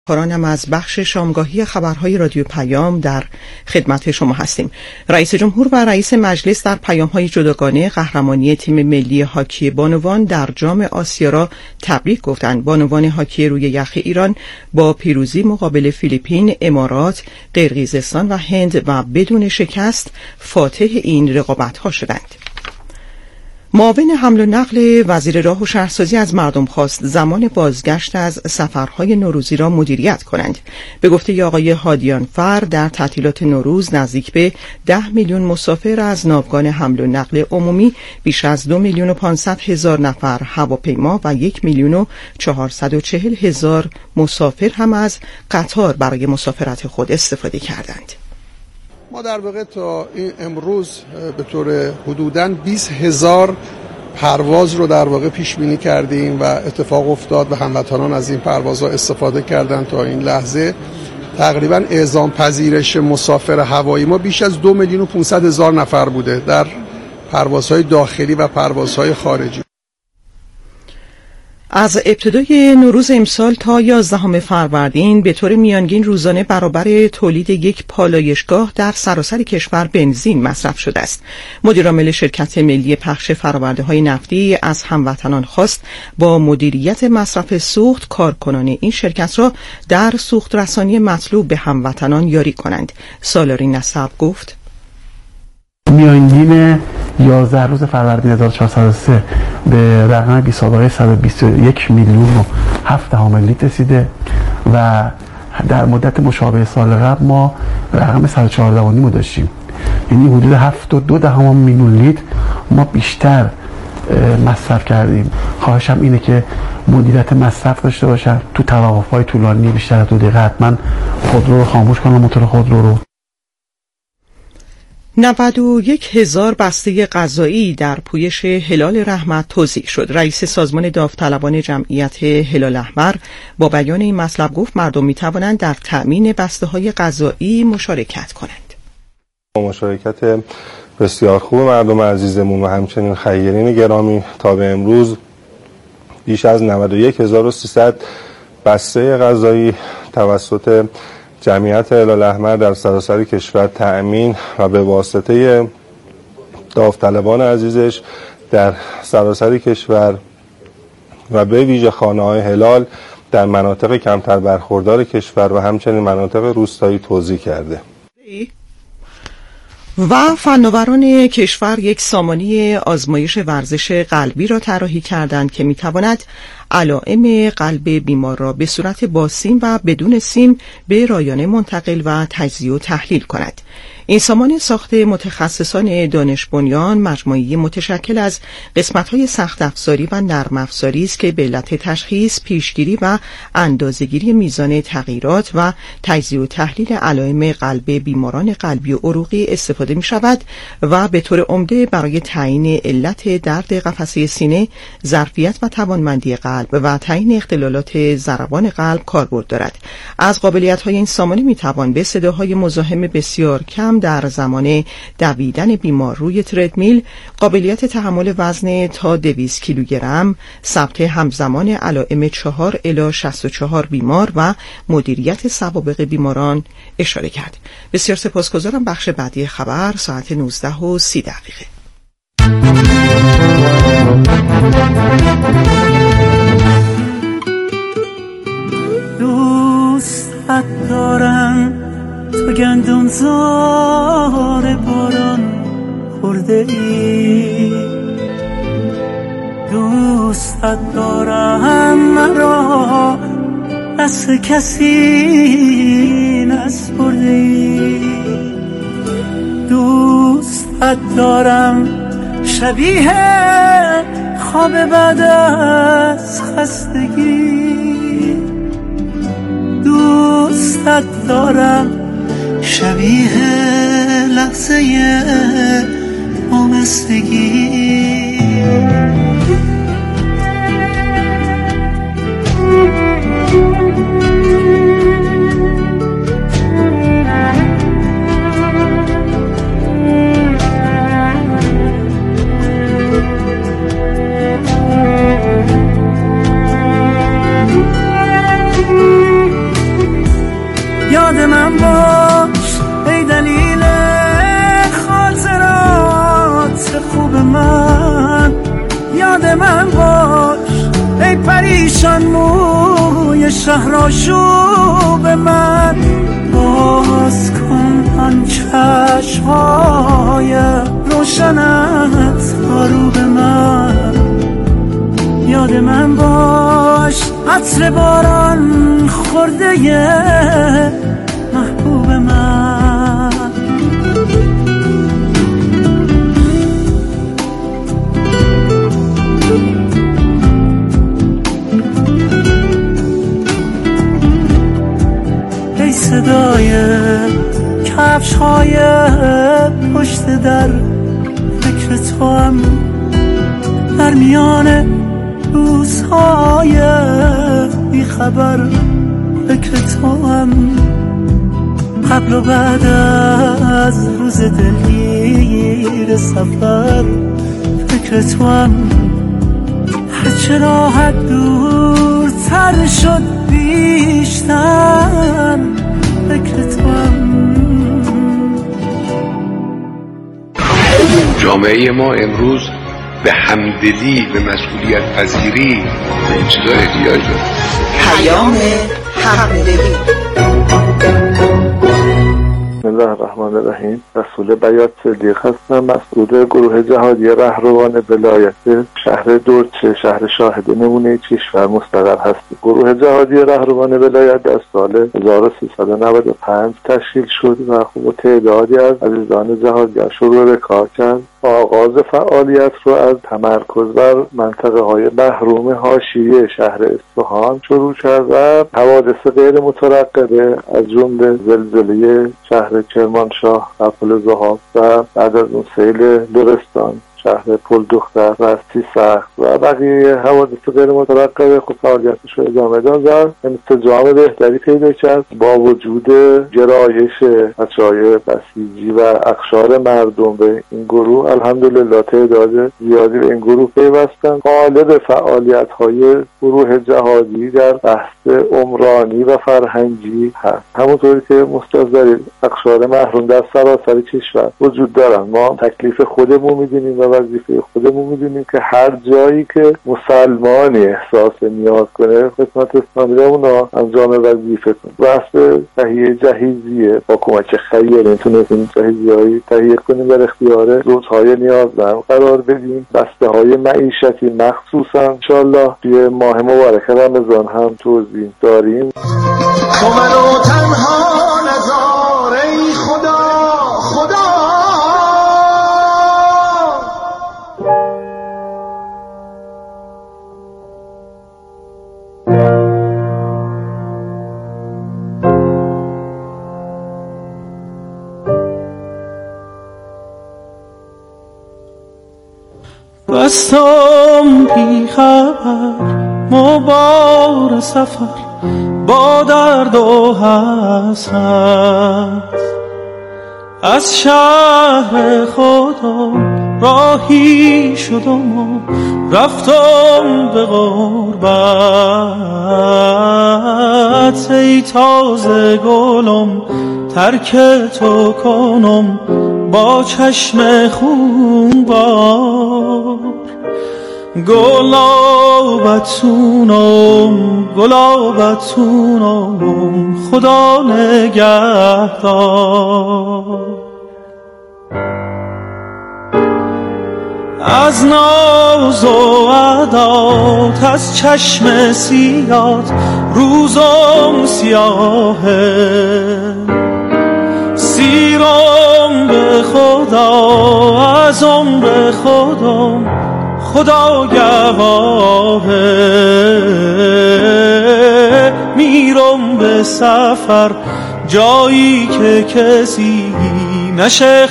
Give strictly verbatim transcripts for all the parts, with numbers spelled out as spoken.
کارانم از بخش شامگاهی خبرهای رادیو پیام در خدمت شما هستیم. رئیس جمهور و رئیس مجلس در پیام‌های جداگانه قهرمانی تیم ملی هاکی بانوان در جام آسیا را تبریک گفتند. بانوان هاکی روی یخ ایران با پیروزی مقابل فیلیپین، امارات، قرقیزستان و هند و بدون شکست فاتح این رقابت‌ها شدند. معاون حمل و نقل وزیر راه و شهرسازی از مردم خواست زمان بازگشت از سفرهای نوروزی را مدیریت کنند. به گفته آقای هادیان فر، در تعطیلات نوروز نزدیک به ده میلیون مسافر از ناوگان حمل و نقل عمومی، بیش از دو میلیون و پانصد هزار نفر هواپیما و یک میلیون و چهارصد و چهل هزار مسافر هم از قطار برای مسافرت خود استفاده کردند. ما در واقع تا این امروز به طور حدوداً بیست هزار پرواز رو در واقع پیش بینی کردیم و اتفاق افتاد و هموطنان از این پروازها استفاده کردن. تا این لحظه تقریباً اعزام پذیرش مسافر هوایی ما بیش از دو میلیون و پانصد هزار نفر بوده در پروازهای داخلی و پروازهای خارجی. از ابتدای نوروز امسال تا یازدهم فروردین به طور میانگین روزانه برابر تولید یک پالایشگاه در سراسر کشور بنزین مصرف شده است. مدیر عامل شرکت ملی پخش فرآورده‌های نفتی از هموطنان خواست با مدیریت مصرف سوخت کارکنان این شرکت را در سوخت رسانی مطلوب به هموطنان یاری کنند. سالاری نسب گفت: میانگین یازده روز فروردین هزار و چهارصد و سه به رقم بی سابقه صد و بیست و یک میلیون و هفت دهم لیتر رسیده و در مدت مشابه سال قبل ما رقم صد و چهارده و نیم داشتیم، یعنی حدود هفت و دو دهم میلیون لیتر ما بیشتر مصرف کردیم. خواهشم اینه که مدیریت مصرف داشته باشن، تو توقف‌های طولانی بیشتر از دو دقیقه حتما خودرو رو خاموش کنن، موتور خودرو رو. نود و یک هزار بسته غذایی در پویش هلال رحمت توزیع شد. رئیس سازمان داوطلبان جمعیت هلال احمر با بیان این مطلب گفت مردم می توانند در تأمین بسته های غذایی مشارکت کنند. با مشارکت بسیار خوب مردم عزیزمون و همچنین خیرین گرامی تا به امروز بیش از نود و یک هزار و سیصد بسته غذایی توسط جمعیت هلال احمر در سراسر کشور تأمین و به واسطه داوطلبان عزیزش در سراسر کشور و به ویژه خانه‌های هلال در مناطق کمتر برخوردار کشور و همچنین مناطق روستایی توزیع کرده. و فناوران کشور یک سامانه آزمایش ورزش قلبی را طراحی کردند که میتواند علائم قلب بیمار را به صورت با سیم و بدون سیم به رایانه منتقل و تجزیه و تحلیل کند. این سامان ساخت متخصصان دانش بنیان مجموعه‌ای متشکل از قسمت‌های سخت افزاری و نرم افزاری است که به علت تشخیص، پیشگیری و اندازه‌گیری میزان تغییرات و تجزیه و تحلیل علائم قلب بیماران قلبی و عروقی استفاده می‌شود و به طور عمده برای تعیین علت درد قفسه سینه، ظرفیت و توانمندی قلب و تعیین اختلالات ضربان قلب کاربرد دارد. از قابلیت‌های این سامانه می‌توان به صداهای مزاحم بسیار کم در زمان دویدن بیمار روی تردمیل، قابلیت تحمل وزن تا دویست کیلوگرم، ثبت همزمان علائم چهار الی شصت و چهار بیمار و مدیریت سوابق بیماران اشاره کرد. بسیار سپاسگزارم. بخش بعدی خبر ساعت نوزده و سی دقیقه. دوستت دارم تو گندم زار باران خورده ای، دوستت دارم مرا دست کسی نسپرده ای، دوستت دارم شبیه خواب بعد از خستگی، دوستت دارم شبیه لحظه آمستگی. من باش ای دلیل خاطرات خوب من، یاد من باش ای پریشان موی شهرآشوب من. باز کن آن چشم‌های روشنت رو به من، یاد من باش عطر باران خورده محبوب من. ای صدای کفش‌های پشت در، فکر تو هم در میان روزهای بی خبر، فکر تو هم قبل و بعد از روز دلگیر سفر، فکر تو هم هرچه راحت دورتر شد بیشتر، فکر تو هم. جامعه ما امروز به همدلی، به مسئولیت پذیری، به این چیزا احتیاج داره. پیام همدلی. بسم الله الرحمن الرحیم. رسول بیات صدیق هستم، مسئول گروه جهادی رهروان ولایت شهر دورچه، شهر شاهد نمونه کشور مستقر هستیم. گروه جهادی رهروان ولایت در سال هزار و سیصد و نود و پنج تشکیل شد و خب تعدادی از عزیزان جهادیان شروع به کار کرد. آغاز فعالیت رو از تمرکز بر منطقه های محروم حاشیه شهر اصفهان شروع کرد و حوادث غیر مترقبه از جمله زلزله شهر کرمانشاه قبل ذهاب و بعد از اون سیل لرستان شهر پل دختر و سیسخت و بقیه حوادث غیر مترقبه خب فعالیتش رو ادامه داد و انسجام بهتری پیدا کرد. با وجود گرایش بچه‌های بسیجی و اقشار مردم به این گروه، الحمدلله تعداد زیادی به این گروه پیوستن. غالب فعالیت‌های گروه جهادی در بحث عمرانی و فرهنگی هست. همونطوری که مستحضر دارید اقشار محروم در سراسر کشور وجود دارن. ما تکلیف خودمون می‌دونیم و وظیفه خودمون می‌دونیم که هر جایی که مسلمانی احساس نیاز کنه خدمت اسلامی رو اونا انجام وظیفه کنه. بحث تهیه جهیزیه با کمک خیرین تونستیم جهیزی‌هایی تهیه کنیم در اختیار روزهای نیازمند قرار بدیم. بسته‌های معیشتی مخصوصا انشالله توی ماه مبارک رمضان هم توزیع داریم. تو منو تنها نذار ای خدا خدا. بستم بی خبر مبار سفر با درد و حسرت، از شهر خودم راهی شدم و رفتم به غربت. ای تازه گلم ترک تو کنم با چشم خون بار، گلابتونم گلابتونم خدا نگهدار. از ناز و عدات از چشم سیات روزم سیاهه، سیرم به خدا از عمر خودم خدا گواهه. میرم به سفر جایی که کسی نشه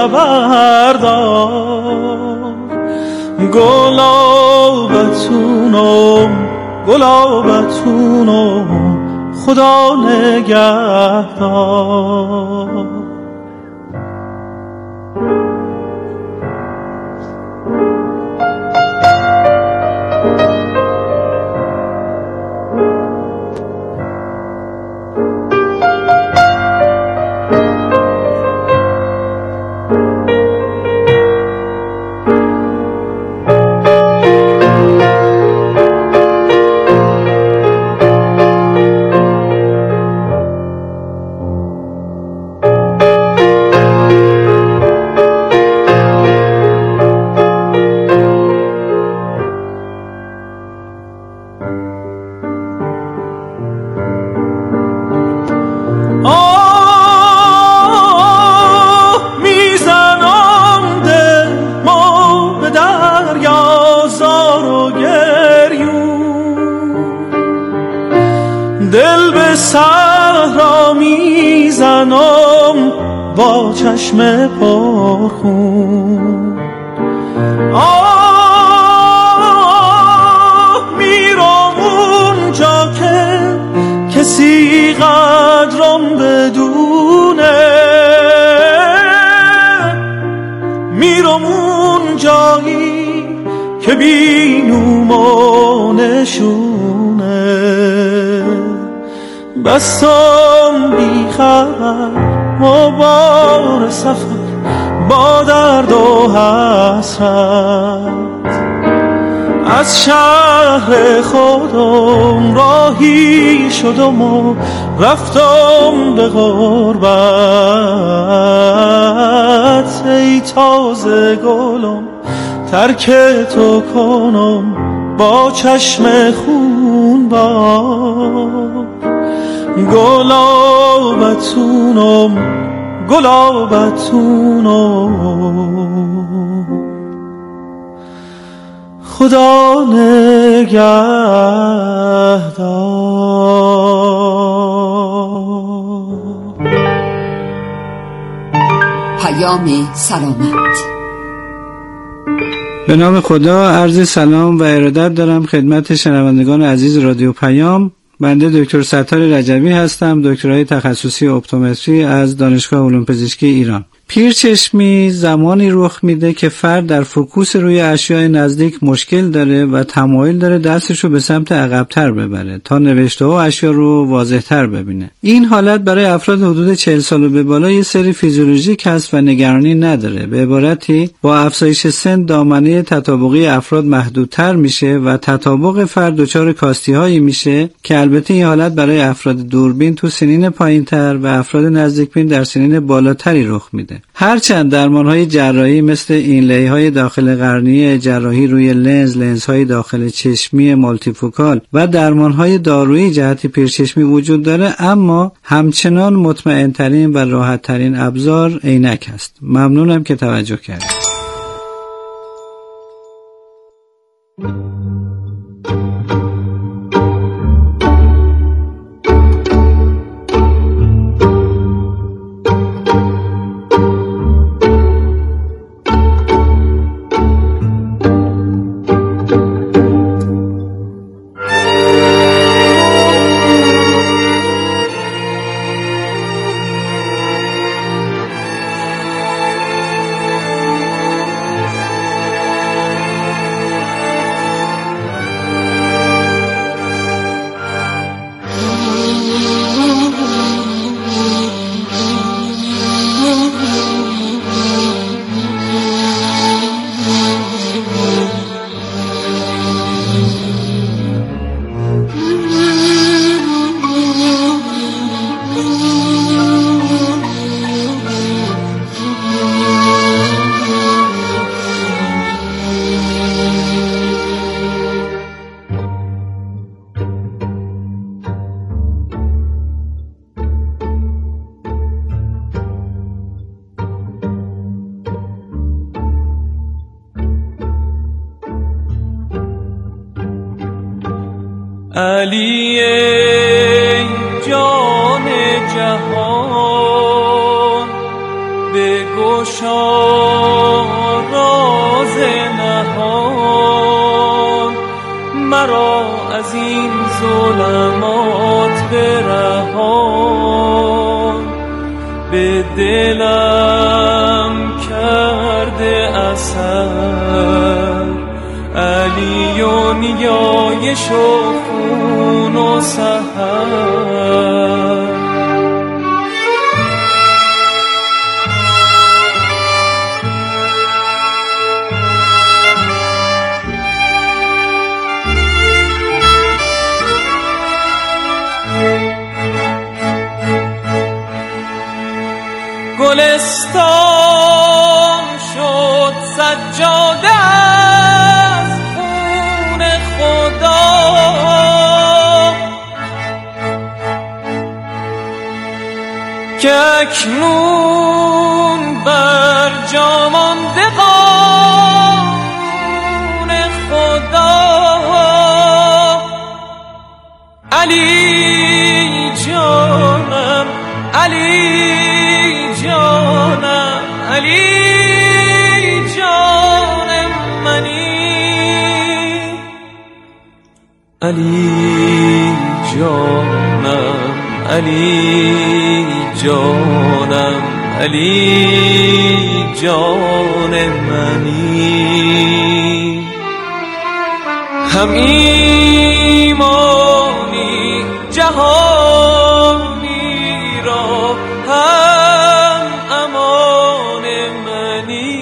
خبردار، گلابتونم گلابتونم خدا نگهدار. را میزنم با چشم پرخون. آه میرم اونجا که کسی قدرم بدونه، میرم اون جایی که بینوم و نشونه. بستم بی خبر مبار سفر با درد و حسرت، از شهر خودم راهی شدم و رفتم به غربت. ای تازه گلم ترک تو کنم با چشم خون بار. گلابتونم گلابتونم خدا نگهدار. پیام سلامت. به نام خدا عرض سلام و ارادت دارم خدمت شنوندگان عزیز رادیو پیام. بنده دکتر ستار رجبی هستم، دکترای تخصصی اپتومتری از دانشگاه علوم پزشکی ایران. پیرچشمی زمانی رخ میده که فرد در فوکوس روی اشیاء نزدیک مشکل داره و تمایل داره دستش رو به سمت عقب‌تر ببره تا نوشته و اشیاء رو واضح‌تر ببینه. این حالت برای افراد حدود چهل سال و به بالا یه سری فیزیولوژیک هست و نگرانی نداره. به عبارتی با افزایش سن دامنه تطابقی افراد محدودتر میشه و تطابق فرد دچار کاستی‌هایی میشه که البته این حالت برای افراد دوربین تو سنین پایین‌تر و افراد نزدیکبین در سنین بالاتری رخ میده. هرچند درمان‌های جراحی مثل اینلی‌های داخل قرنیه، جراحی روی لنز، لنزهای داخل چشمی مالتیفوکال و درمان‌های دارویی جهت پیرچشمی وجود داره، اما همچنان مطمئن‌ترین و راحت‌ترین ابزار عینک است. ممنونم که توجه کردید. علی ای جان جهان بگشا راز نهان، مرا از این ظلمات برهان. به دلم کرده اثر علی و نیایش و خون و سحر. گلستان شد سجاده از خون خدا، که اکنون بر جا مانده قانون خدا. علی جان علی جانم، علی جان منی، علی جانم، علی جانم، علی جان منی. هم ایمانی جهانی را، هم امان منی.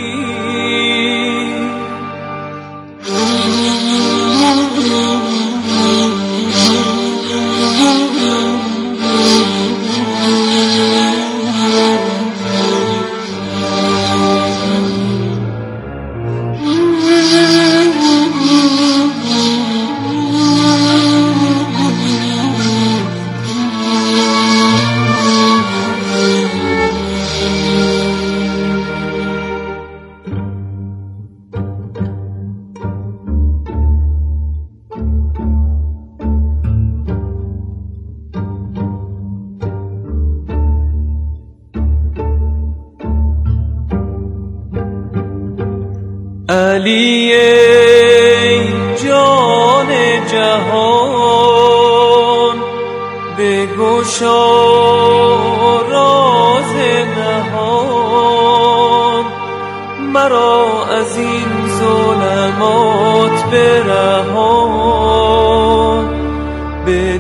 علی ای جان جهان، بگشا راز نهان، مرا از این ظلمات برهان. به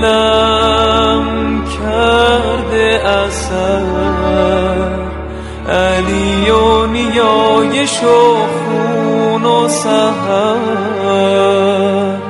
دلم کرده اثر علی و نیایش و خون و سحر.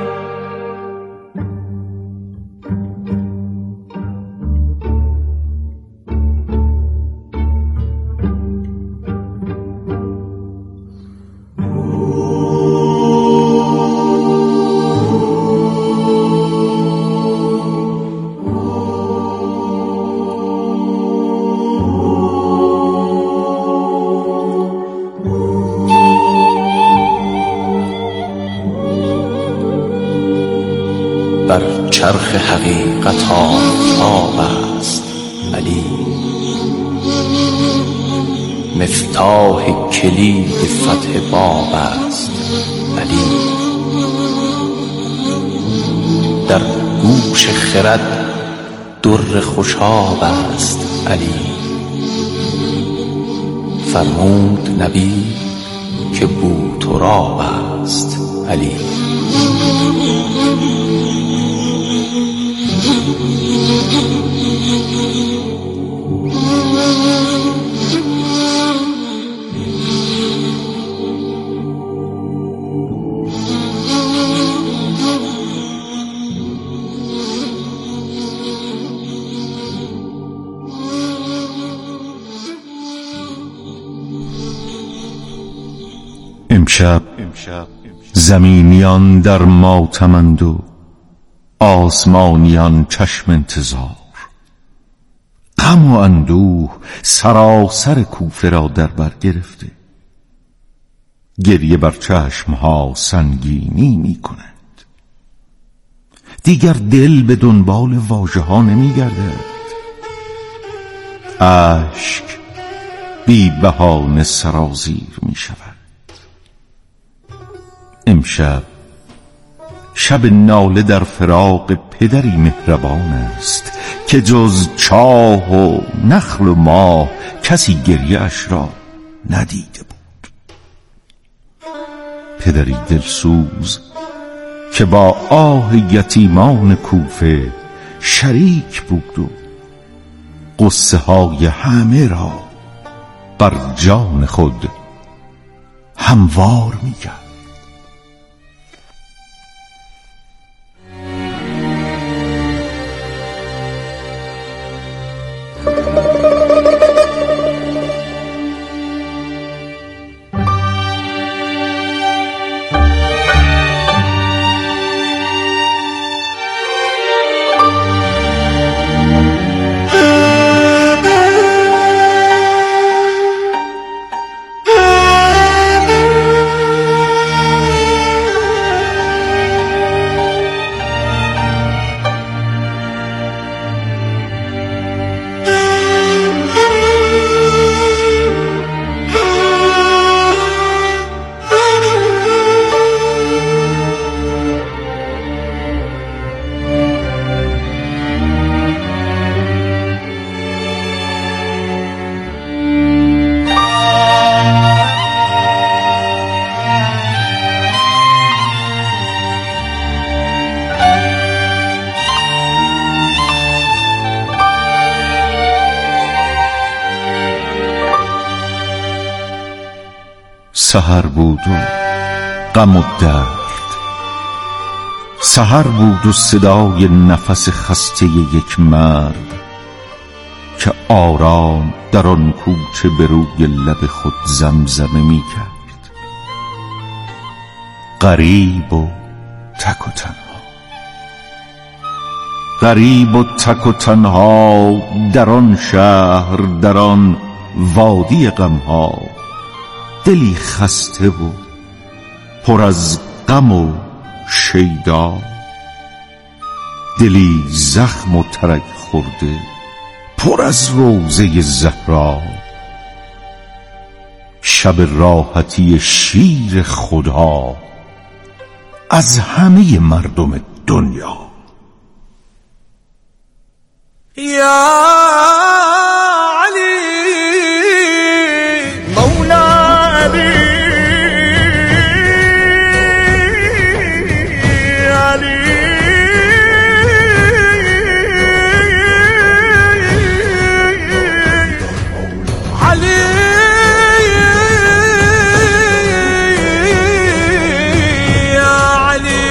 بر چرخ حقیقت آفتاب است علی، مفتاح کلید فتح باب است علی. در گوش خرد در خوشاب است علی، فرمود نبی که بو تراب است علی. امشب زمینیان در ماتمند و آسمانیان چشم انتظار، غم و اندوه سراسر کوفه را در بر گرفته، گریه بر چشمها سنگینی می کند، دیگر دل به دنبال واژه ها نمی گردد، اشک بی بهانه سرازیر می شود. امشب شب ناله در فراق پدری مهربان است که جز چاه و نخل و ماه کسی گریه اش را ندیده بود. پدری دلسوز که با آه یتیمان کوفه شریک بود و قصه های همه را بر جان خود هموار می کرد. سحر بود و غم و درد، سحر بود و صدای نفس خسته یک مرد که آرام در آن کوچه به روی لب خود زمزمه می کرد. غریب و تک و تنها، غریب و تک و تنها در آن شهر، در آن وادی غمها، دلی خسته و پر از غم و شیدا، دلی زخم و ترک خورده پر از روضه زهرا. شب راحتی شیر خدا از همه مردم دنیا. یا علی مولا علی علی علی یا علی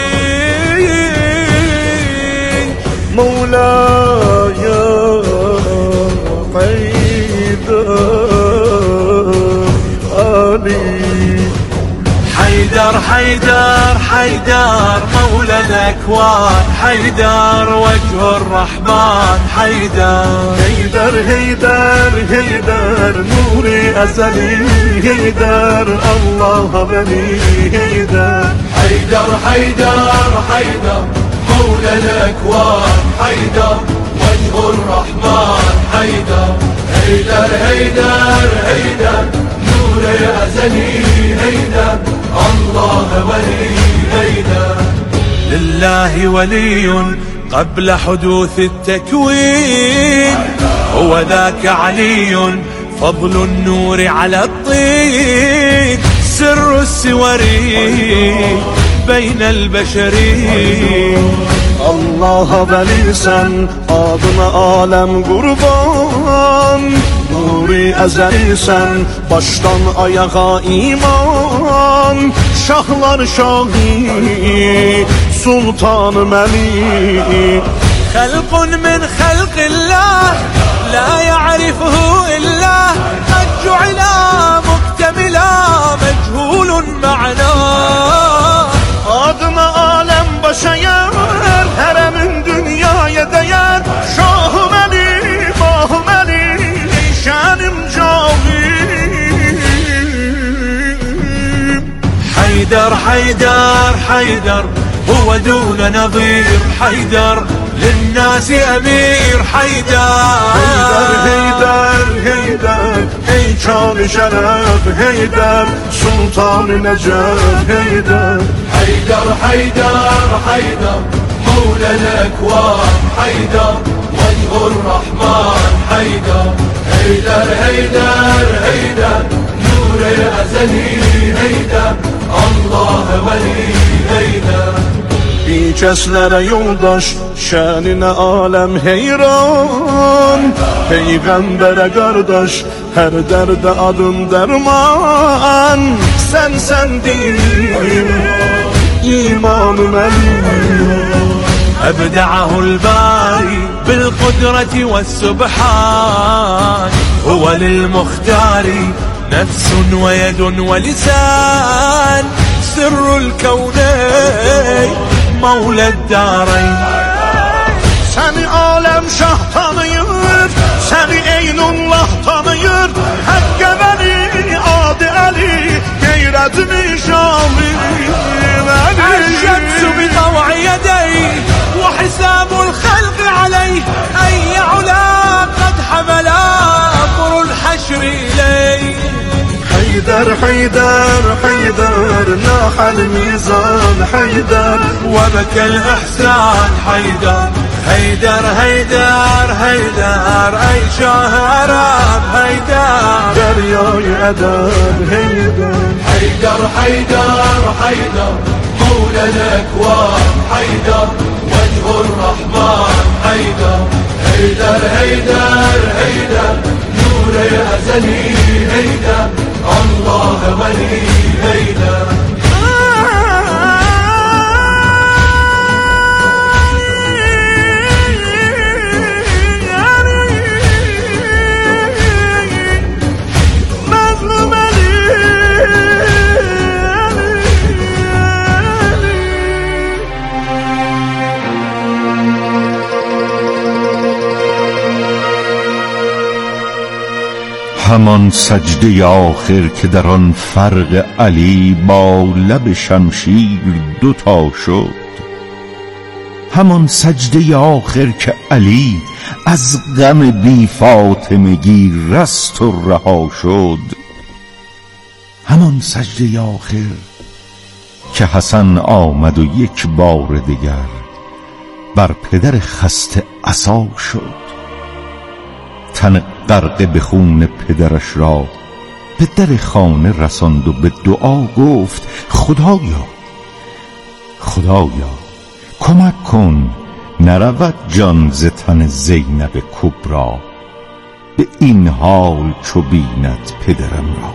مولا حيدر حيدر حيدر مولى الأكوان، حيدر وجه الرحمن، حيدر هيدر هيدر هيدر نور أزلي، هيدر الله بني، هيدر حيدر حيدر حيدر مولى الأكوان، حيدر وجه الرحمن، حيدر هيدر هيدر هيدر نور أزلي، هيدر الله ولي، هيدر لله ولي قبل حدوث التكوين، هو ذاك علي فضل النور على الطين، سر السور بين البشرين. الله بلیسن آدم عالم قربان، نوری ازلیسن baştan ayağa iman، şahlar şahi sultanım Ali. خلق من خلق الله لا يعرفه إلا قد جعل مكتملا مجهول معناه. Adıma alem başa yer، heremin dünyaya değer، Şahım Ali, Mahım Ali, şanim cavim. حيدر حيدر حيدر هو دون نظير، حيدر للناس أمير، حيدر هيدر هيدر ey kâr-ı şeref، هيدر sultan-ı necef، هيدر حيدر حيدر حيدر مولى الأكوان، حيدر وجه الرحمن، حيدر هيدر هيدر هيدر نور الأزلي، هيدر الله ولي، هيدر Bir keslere yoldaş, şenine alem heyran، Peygambere kardeş, her derde adın derman. Sen sendim, imanım elim. أبدعه الباري بالقدرة والسبحان، هو للمختار نفس ويد ولسان، سر الكونين مولى الدارين. Seni alem şah tanıyır, seni Eynullah tanıyır، Hakkı Veli adı Ali، gayretini şamil. الشمس بطوع يديه وحساب الخلق عليه، أي علا قد حملا أمر الحشر إليه. حيدر حيدر حيدر ناح الميزان، حيدر وبكى الإحسان، حيدر هيدر هيدر هيدر أي شهر هيدر دریای ادب، هيدر حيدر حيدر حيدر مولى الأكوان، حيدر وجه الرحمن، حيدر هيدر هيدر هيدر نور دوره ازلی هیدر الله ولی هیدر همان سجده آخر که در آن فرق علی با لب شمشیر دوتا شد، همان سجده آخر که علی از غم بی فاطمگی رست و رها شد، همان سجده آخر که حسن آمد و یک بار دیگر بر پدر خسته عصا شد، تن غرق به خون پدرش را به در خانه رساند و به دعا گفت خدایا خدایا کمک کن نرود جان ز تن زینب کبرا، به این حال چو بیند پدرم را.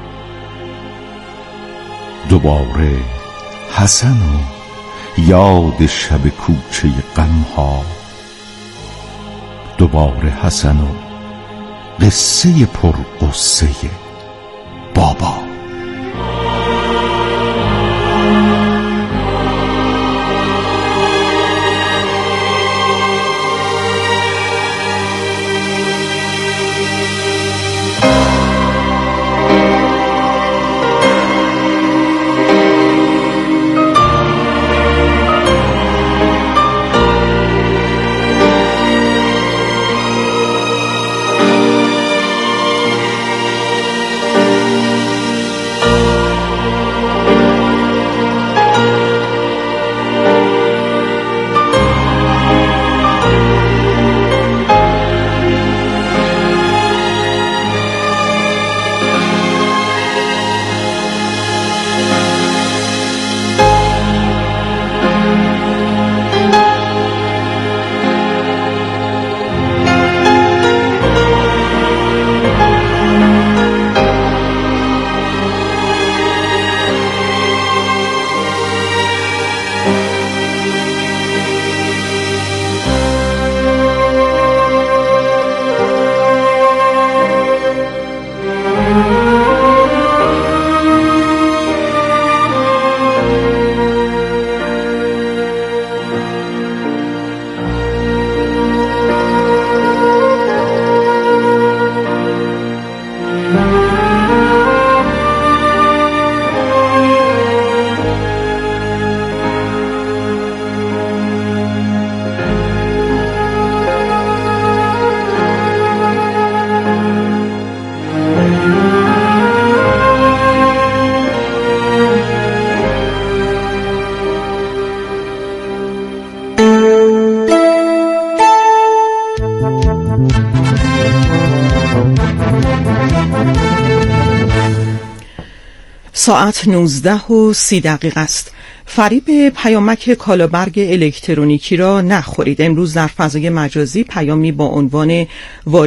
دوباره حسن و یاد شب کوچه غم ها، دوباره حسن و قصه پر قصه بابا. ساعت نوزده و سی دقیقه است. فریب پیامک کالابرگ الکترونیکی را نخورید. امروز در فضای مجازی پیامی با عنوان